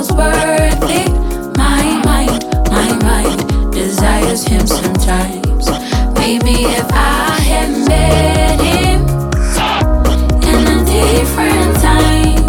feels worth it. My mind desires him sometimes. Maybe if I had met him in a different time,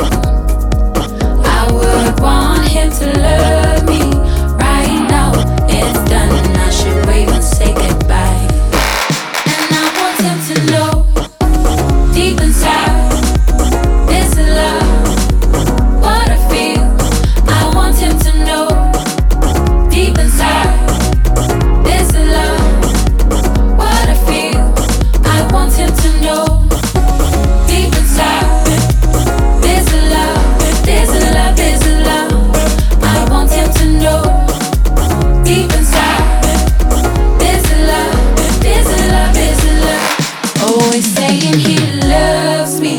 I would want him to love me. Right now, it's done and I should wave and say goodbye. And I want him to know deep inside this love, what I feel. I want him to know deep inside this love, what I feel. I want him to know deep inside this love, this love, this love. I want him to know deep inside this love, this love, this love. Always saying he loves me,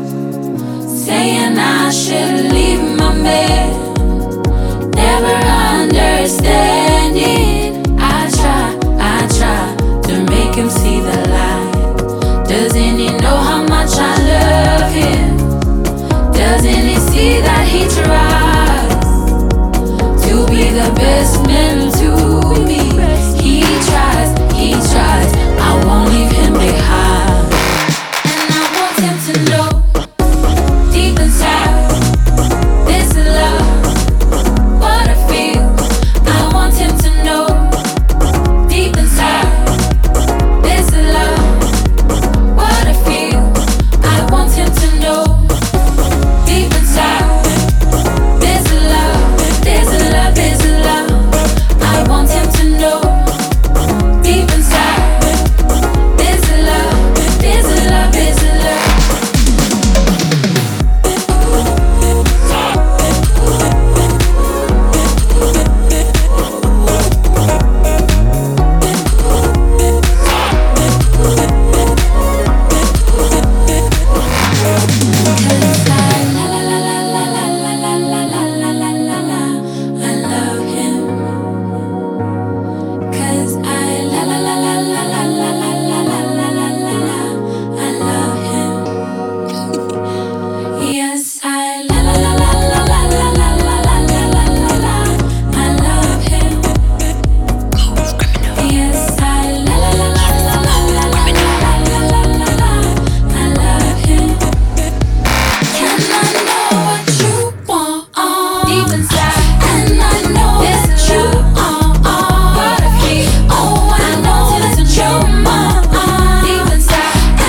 saying I should leave my man. Never understand it. I try to make him see the light. Doesn't he know how much I love him? Doesn't he see that he tries to be the best man to me? He tries, I won't leave him behind. And I want him to know deep inside this love, what I feel. I want him to know deep inside this love, what I feel. I want him to know deep inside this love, this love, this love. I want him to know deep inside this love, this love, this love.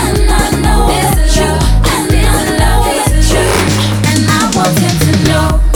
And I want him to know